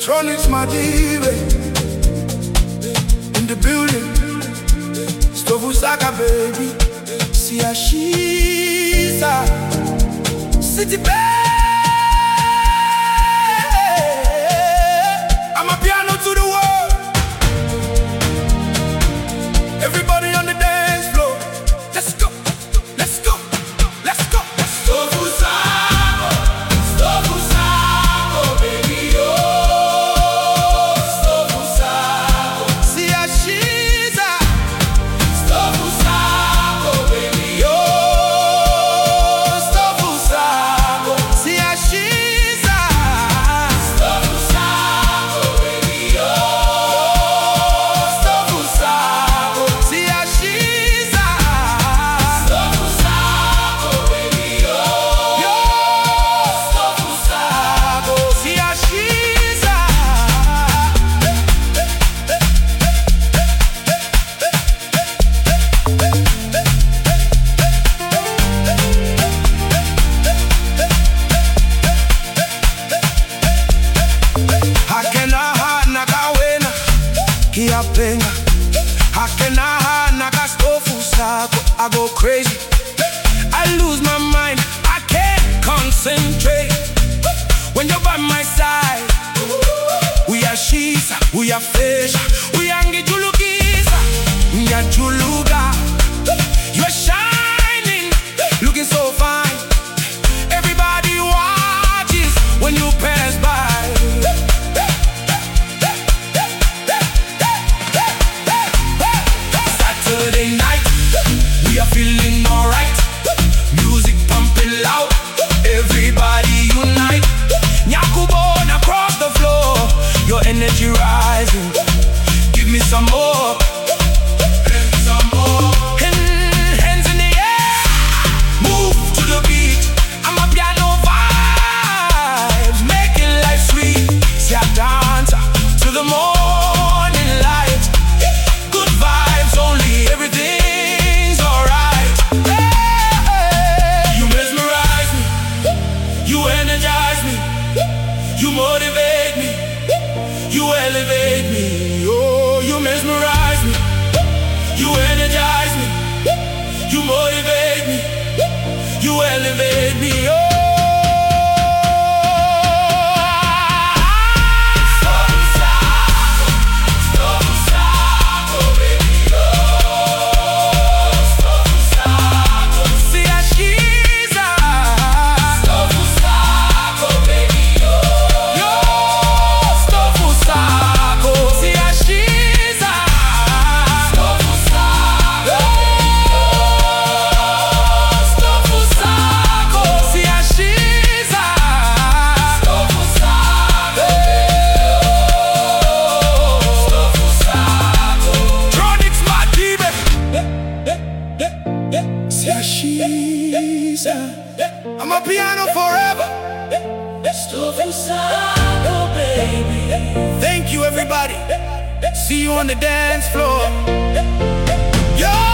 Tronics my diva in the building. Stovusaka baby, Sia Shiza City Bay. I'm a piano to the world. Everybody on the dance floor. Let's go, let's go, let's go. Stovusaka, Stovusaka, baby, oh, Stovusaka. Sia Shiza Stovusaka, baby, oh, Stovusaka. Sia Shiza Stovusaka, baby, oh, Stovusaka. Sia Shiza Stovusaka, baby, oh, Stovusaka. Sia Shiza. Hakena nakawena kiapenga. Hakena nakastofusako. I go crazy, I lose my mind, I can't concentrate. When you're by my side, we are Shisa, we are Fish, we are Ngijulukisa, we are Juluga. You are shining, looking so fine. Everybody watches when you pass by. Saturday night, we are feeling alright. Music pumping loud, everybody unite. Nyakubon across the floor, your energy rising. Give me some more, give me some more. Hands in the air, move to the beat. I'm a piano vibes, making life sweet. See I dance to the morning light. Good vibes only, everything's alright. You mesmerize me, you energize me, you motivate me, you elevate me. Oh, you mesmerize me, you energize me, you motivate me, you elevate me. Oh, Stovusaka, Stovusaka, baby, oh, Stovusaka. Sia Shiza Stovusaka, baby, oh, Stovusaka. Sia Shiza Stovusaka, Stovusaka. Sia Shiza Stovusaka, Stovusaka. Tronics my diva. Sia Shiza. I'm a piano forever. Stovusaka, baby. Thank you, everybody. See you on the dance floor. Yo!